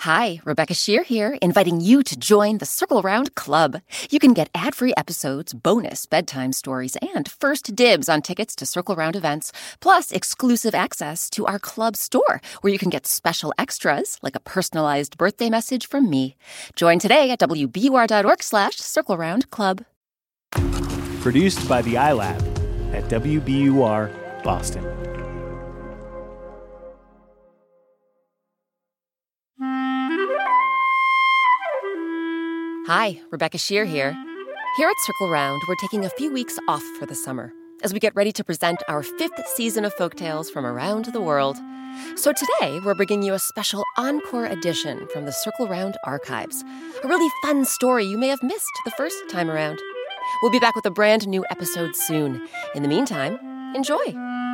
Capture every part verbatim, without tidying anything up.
Hi, Rebecca Shear here, inviting you to join the Circle Round Club. You can get ad-free episodes, bonus bedtime stories, and first dibs on tickets to Circle Round events, plus exclusive access to our club store, where you can get special extras, like a personalized birthday message from me. Join today at W B U R dot org slash Circle Round Club. Produced by the iLab at W B U R Boston. Hi, Rebecca Shear here. Here at Circle Round, we're taking a few weeks off for the summer as we get ready to present our fifth season of folktales from around the world. So today, we're bringing you a special encore edition from the Circle Round archives, a really fun story you may have missed the first time around. We'll be back with a brand new episode soon. In the meantime, enjoy.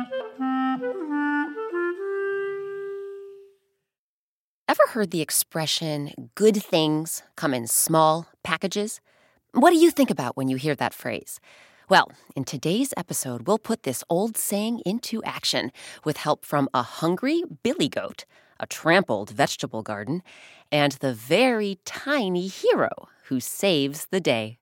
Ever heard the expression, good things come in small packages? What do you think about when you hear that phrase? Well, in today's episode, we'll put this old saying into action with help from a hungry billy goat, a trampled vegetable garden, and the very tiny hero who saves the day.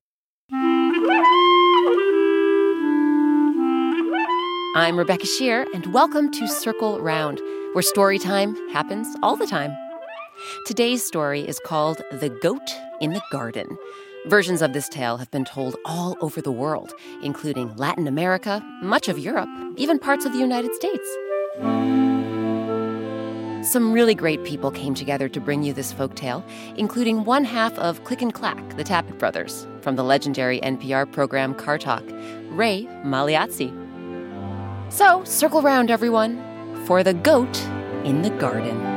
I'm Rebecca Shear, and welcome to Circle Round, where story time happens all the time. Today's story is called The Goat in the Garden. Versions of this tale have been told all over the world, including Latin America, much of Europe, even parts of the United States. Some really great people came together to bring you this folktale, including one half of Click and Clack, the Tappet Brothers, from the legendary N P R program Car Talk, Ray Magliazzi. So, circle round, everyone, for The Goat in the Garden.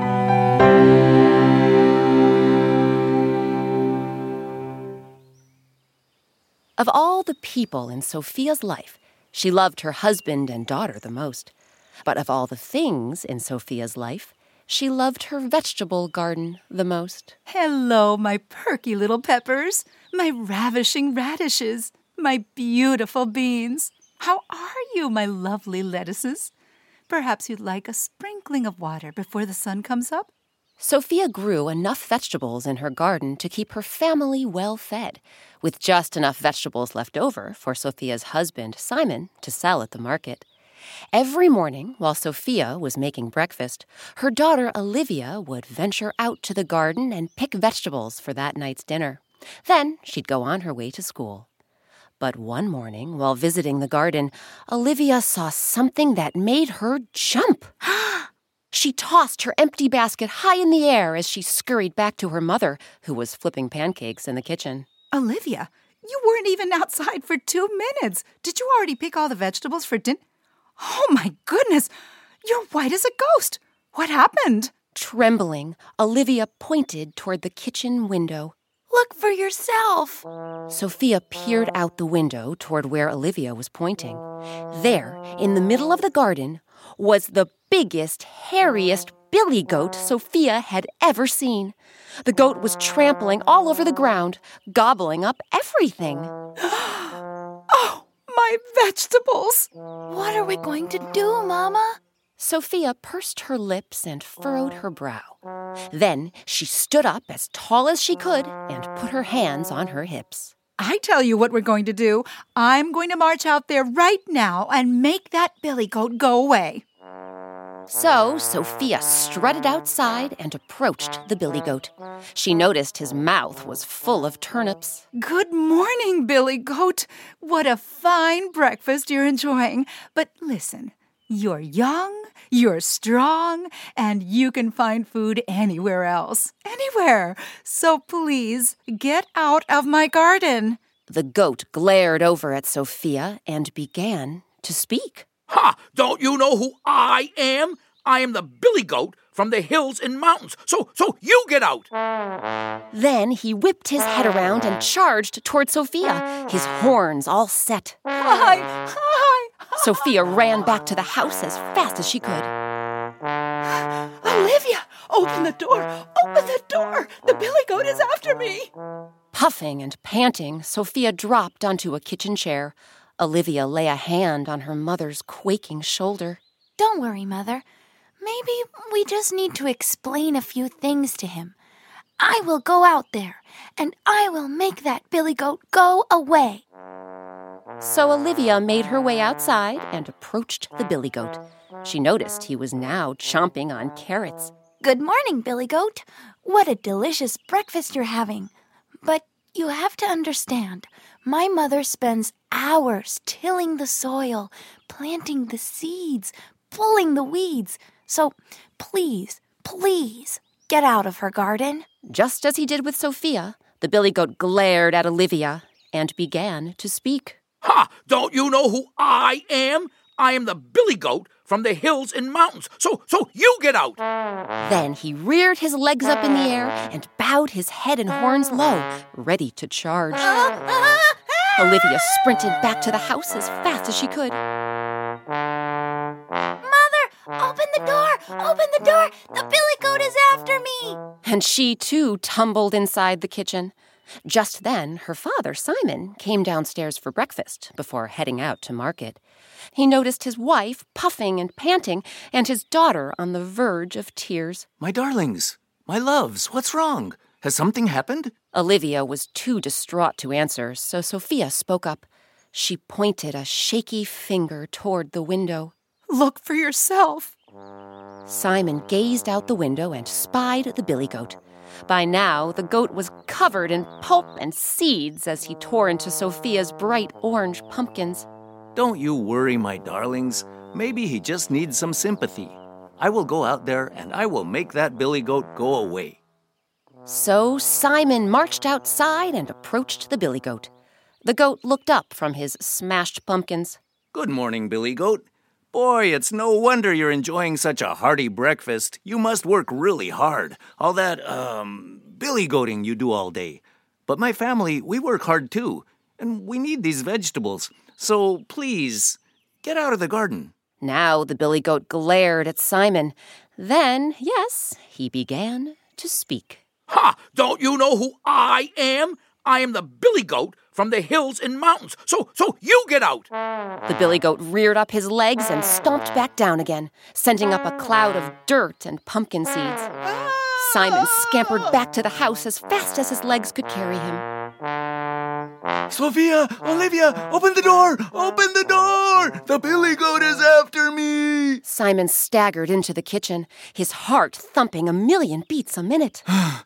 Of all the people in Sophia's life, she loved her husband and daughter the most. But of all the things in Sophia's life, she loved her vegetable garden the most. Hello, my perky little peppers, my ravishing radishes, my beautiful beans. How are you, my lovely lettuces? Perhaps you'd like a sprinkling of water before the sun comes up? Sophia grew enough vegetables in her garden to keep her family well fed, with just enough vegetables left over for Sophia's husband, Simon, to sell at the market. Every morning, while Sophia was making breakfast, her daughter Olivia would venture out to the garden and pick vegetables for that night's dinner. Then she'd go on her way to school. But one morning, while visiting the garden, Olivia saw something that made her jump. She tossed her empty basket high in the air as she scurried back to her mother, who was flipping pancakes in the kitchen. Olivia, you weren't even outside for two minutes. Did you already pick all the vegetables for dinner? Oh, my goodness. You're white as a ghost. What happened? Trembling, Olivia pointed toward the kitchen window. Look for yourself. Sophia peered out the window toward where Olivia was pointing. There, in the middle of the garden, was the biggest, hairiest billy goat Sophia had ever seen. The goat was trampling all over the ground, gobbling up everything. Oh, my vegetables! What are we going to do, Mama? Sophia pursed her lips and furrowed her brow. Then she stood up as tall as she could and put her hands on her hips. I tell you what we're going to do. I'm going to march out there right now and make that billy goat go away. So Sophia strutted outside and approached the billy goat. She noticed his mouth was full of turnips. Good morning, Billy Goat. What a fine breakfast you're enjoying. But listen, you're young, you're strong, and you can find food anywhere else. Anywhere. So please, get out of my garden. The goat glared over at Sophia and began to speak. Ha! Don't you know who I am? I am the billy goat from the hills and mountains. So, so you get out. Then he whipped his head around and charged toward Sophia, his horns all set. Hi, hi, hi. Sophia ran back to the house as fast as she could. Olivia, open the door. Open the door. The billy goat is after me. Puffing and panting, Sophia dropped onto a kitchen chair. Olivia lay a hand on her mother's quaking shoulder. Don't worry, Mother. Maybe we just need to explain a few things to him. I will go out there, and I will make that billy goat go away. So Olivia made her way outside and approached the billy goat. She noticed he was now chomping on carrots. Good morning, Billy Goat. What a delicious breakfast you're having. But you have to understand, my mother spends hours tilling the soil, planting the seeds, pulling the weeds. So please, please, get out of her garden. Just as he did with Sophia, the billy goat glared at Olivia and began to speak. Ha! Don't you know who I am? I am the billy goat from the hills and mountains. So, so you get out. Then he reared his legs up in the air and bowed his head and horns low, ready to charge. Olivia sprinted back to the house as fast as she could. Mother, open the door! Open the door! The billy goat is after me! And she, too, tumbled inside the kitchen. Just then, her father, Simon, came downstairs for breakfast before heading out to market. He noticed his wife puffing and panting and his daughter on the verge of tears. My darlings, my loves, what's wrong? Has something happened? Olivia was too distraught to answer, so Sophia spoke up. She pointed a shaky finger toward the window. Look for yourself. Simon gazed out the window and spied the billy goat. By now, the goat was covered in pulp and seeds as he tore into Sophia's bright orange pumpkins. Don't you worry, my darlings. Maybe he just needs some sympathy. I will go out there and I will make that billy goat go away. So Simon marched outside and approached the billy goat. The goat looked up from his smashed pumpkins. Good morning, Billy Goat. Boy, it's no wonder you're enjoying such a hearty breakfast. You must work really hard. All that, um, billy goating you do all day. But my family, we work hard too. And we need these vegetables. So please, get out of the garden. Now the billy goat glared at Simon. Then, yes, he began to speak. Ha! Don't you know who I am? I am the billy goat from the hills and mountains. So, so you get out. The billy goat reared up his legs and stomped back down again, sending up a cloud of dirt and pumpkin seeds. Simon scampered back to the house as fast as his legs could carry him. Sophia, Olivia, open the door! Open the door! The billy goat is after me! Simon staggered into the kitchen, his heart thumping a million beats a minute.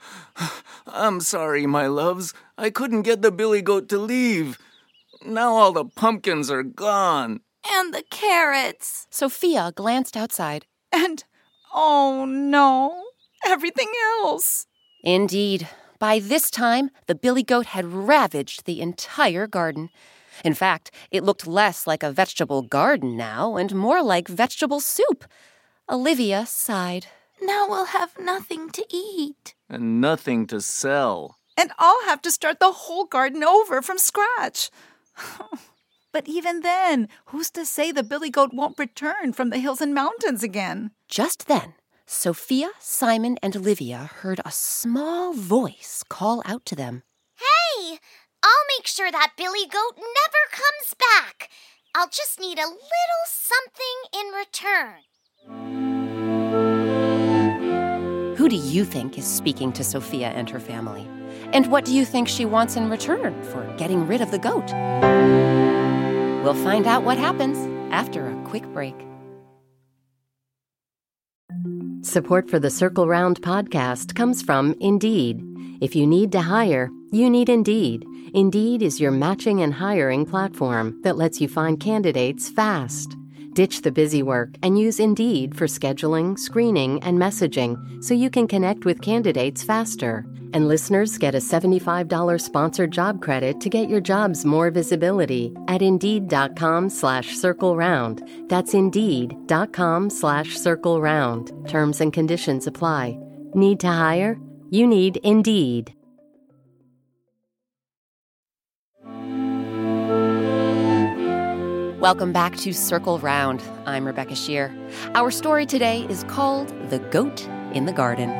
I'm sorry, my loves. I couldn't get the billy goat to leave. Now all the pumpkins are gone. And the carrots. Sophia glanced outside. And, oh no, everything else. Indeed. By this time, the billy goat had ravaged the entire garden. In fact, it looked less like a vegetable garden now and more like vegetable soup. Olivia sighed. Now we'll have nothing to eat. And nothing to sell. And I'll have to start the whole garden over from scratch. But even then, who's to say the billy goat won't return from the hills and mountains again? Just then, Sophia, Simon, and Olivia heard a small voice call out to them. Hey, I'll make sure that billy goat never comes back. I'll just need a little something in return. Who do you think is speaking to Sophia and her family? And what do you think she wants in return for getting rid of the goat? We'll find out what happens after a quick break. Support for the Circle Round podcast comes from Indeed. If you need to hire, you need Indeed. Indeed is your matching and hiring platform that lets you find candidates fast. Ditch the busy work and use Indeed for scheduling, screening, and messaging so you can connect with candidates faster. And listeners get a seventy-five dollars sponsored job credit to get your jobs more visibility at Indeed.com slash Circle Round. That's Indeed.com slash Circle Round. Terms and conditions apply. Need to hire? You need Indeed. Welcome back to Circle Round. I'm Rebecca Shear. Our story today is called The Goat in the Garden.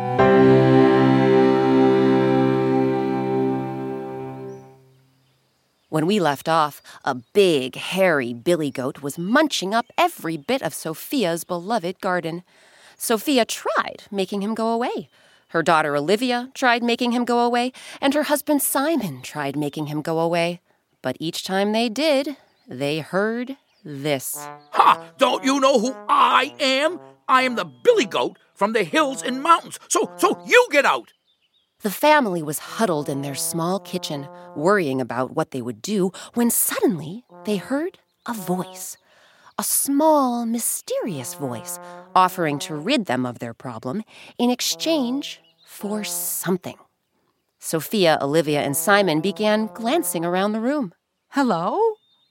When we left off, a big, hairy billy goat was munching up every bit of Sophia's beloved garden. Sophia tried making him go away. Her daughter Olivia tried making him go away, and her husband Simon tried making him go away. But each time they did, they heard this. Ha! Don't you know who I am? I am the billy goat from the hills and mountains. So, so you get out. The family was huddled in their small kitchen, worrying about what they would do, when suddenly they heard a voice. A small, mysterious voice, offering to rid them of their problem in exchange for something. Sophia, Olivia, and Simon began glancing around the room. Hello?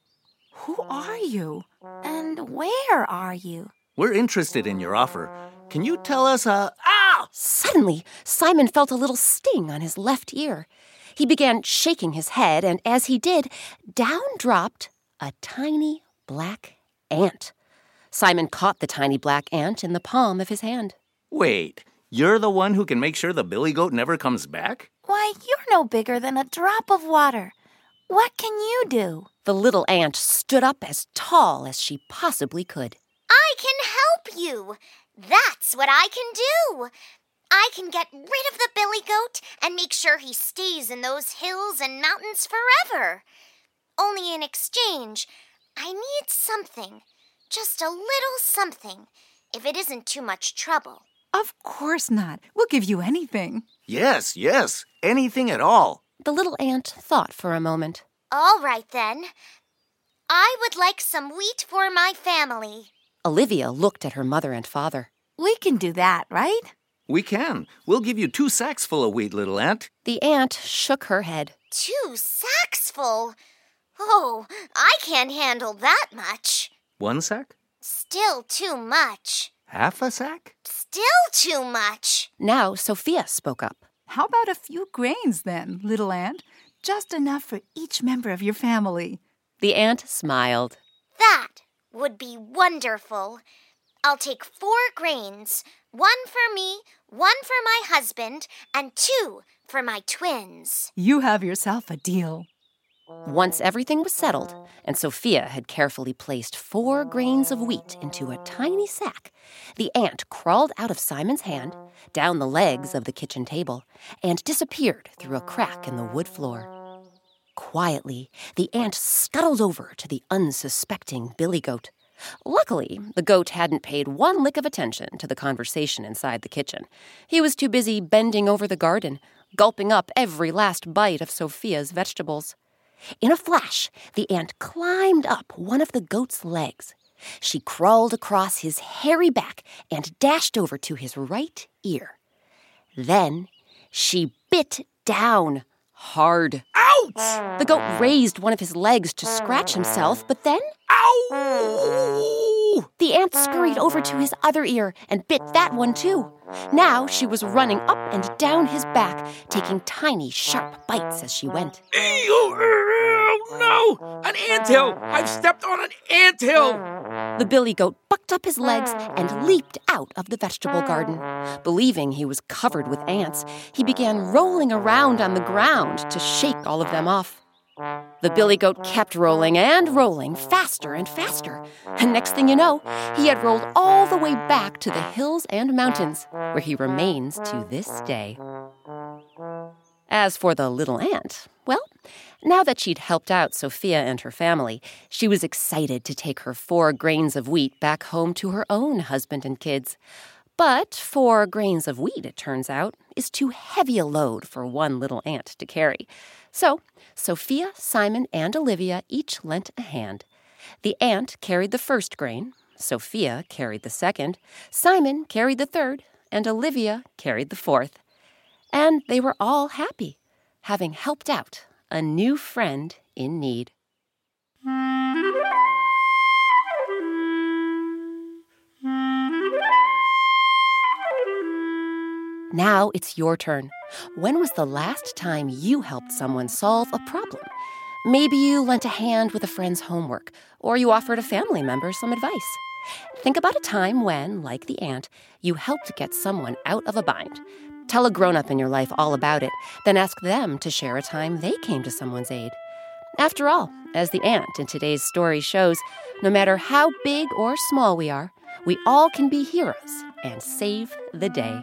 Who are you? And where are you? We're interested in your offer. Can you tell us, uh, ah! Suddenly, Simon felt a little sting on his left ear. He began shaking his head, and as he did, down dropped a tiny black ant. Simon caught the tiny black ant in the palm of his hand. Wait, you're the one who can make sure the billy goat never comes back? Why, you're no bigger than a drop of water. What can you do? The little ant stood up as tall as she possibly could. I can help you. That's what I can do. I can get rid of the billy goat and make sure he stays in those hills and mountains forever. Only in exchange, I need something. Just a little something, if it isn't too much trouble. Of course not. We'll give you anything. Yes, yes, anything at all. The little ant thought for a moment. All right, then. I would like some wheat for my family. Olivia looked at her mother and father. We can do that, right? We can. We'll give you two sacks full of wheat, little ant. The ant shook her head. Two sacks full? Oh, I can't handle that much. One sack? Still too much. Half a sack? Still too much. Now Sophia spoke up. How about a few grains then, little ant? Just enough for each member of your family. The ant smiled. That would be wonderful. I'll take four grains, one for me, one for my husband, and two for my twins. You have yourself a deal. Once everything was settled, and Sophia had carefully placed four grains of wheat into a tiny sack, the ant crawled out of Simon's hand, down the legs of the kitchen table, and disappeared through a crack in the wood floor. Quietly, the ant scuttled over to the unsuspecting billy goat. Luckily, the goat hadn't paid one lick of attention to the conversation inside the kitchen. He was too busy bending over the garden, gulping up every last bite of Sophia's vegetables. In a flash, the ant climbed up one of the goat's legs. She crawled across his hairy back and dashed over to his right ear. Then she bit down hard. Ouch! The goat raised one of his legs to scratch himself, but then... Ow! The ant scurried over to his other ear and bit that one too. Now she was running up and down his back, taking tiny, sharp bites as she went. No! An anthill! I've stepped on an anthill! The billy goat bucked up his legs and leaped out of the vegetable garden. Believing he was covered with ants, he began rolling around on the ground to shake all of them off. The billy goat kept rolling and rolling faster and faster. And next thing you know, he had rolled all the way back to the hills and mountains, where he remains to this day. As for the little ant, well, now that she'd helped out Sophia and her family, she was excited to take her four grains of wheat back home to her own husband and kids. But four grains of wheat, it turns out, is too heavy a load for one little ant to carry. So Sophia, Simon, and Olivia each lent a hand. The ant carried the first grain, Sophia carried the second, Simon carried the third, and Olivia carried the fourth. And they were all happy, having helped out a new friend in need. Now it's your turn. When was the last time you helped someone solve a problem? Maybe you lent a hand with a friend's homework, or you offered a family member some advice. Think about a time when, like the ant, you helped get someone out of a bind. Tell a grown-up in your life all about it, then ask them to share a time they came to someone's aid. After all, as the ant in today's story shows, no matter how big or small we are, we all can be heroes and save the day.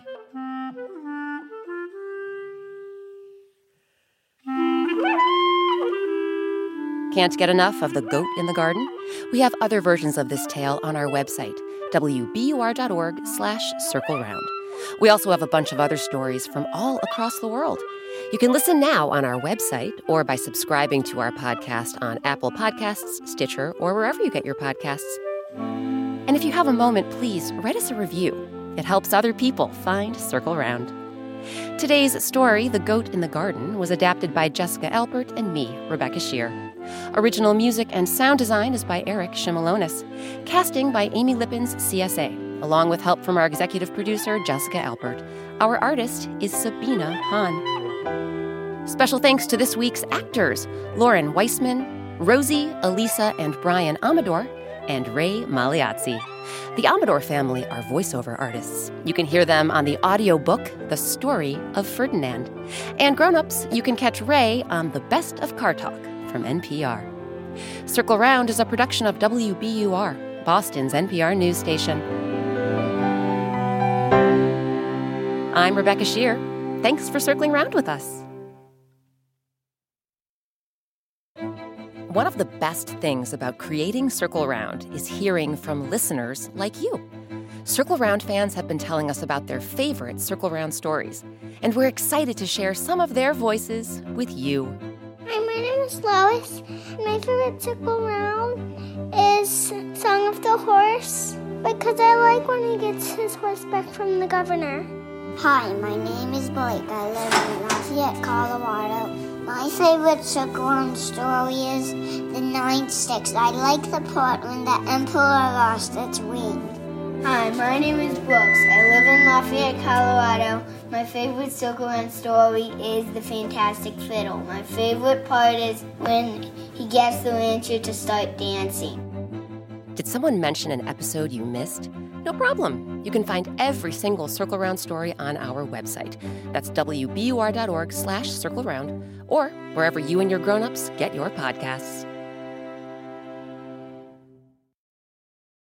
Can't get enough of The Goat in the Garden? We have other versions of this tale on our website, W B U R dot org slash circle round. We also have a bunch of other stories from all across the world. You can listen now on our website or by subscribing to our podcast on Apple Podcasts, Stitcher, or wherever you get your podcasts. And if you have a moment, please write us a review. It helps other people find Circle Round. Today's story, The Goat in the Garden, was adapted by Jessica Alpert and me, Rebecca Shear. Original music and sound design is by Eric Shimalonis. Casting by Amy Lippens, C S A, along with help from our executive producer, Jessica Alpert. Our artist is Sabina Hahn. Special thanks to this week's actors, Lauren Weissman, Rosie, Elisa, and Brian Amador, and Ray Magliazzi. The Amador family are voiceover artists. You can hear them on the audiobook, The Story of Ferdinand. And grown-ups, you can catch Ray on The Best of Car Talk from N P R. Circle Round is a production of W B U R, Boston's N P R news station. I'm Rebecca Shear. Thanks for circling round with us. One of the best things about creating Circle Round is hearing from listeners like you. Circle Round fans have been telling us about their favorite Circle Round stories, and we're excited to share some of their voices with you. Hi, my name is Lois. My favorite Circle Round is Song of the Horse because I like when he gets his horse back from the governor. Hi, my name is Blake. I live in Lafayette, Colorado. My favorite Circle Round story is The Nine Sticks. I like the part when the emperor lost its wing. Hi, my name is Brooks. I live in Lafayette, Colorado. My favorite Circle Round story is The Fantastic Fiddle. My favorite part is when he gets the rancher to start dancing. Did someone mention an episode you missed? No problem. You can find every single Circle Round story on our website. That's W B U R dot org slash circle round, or wherever you and your grown-ups get your podcasts.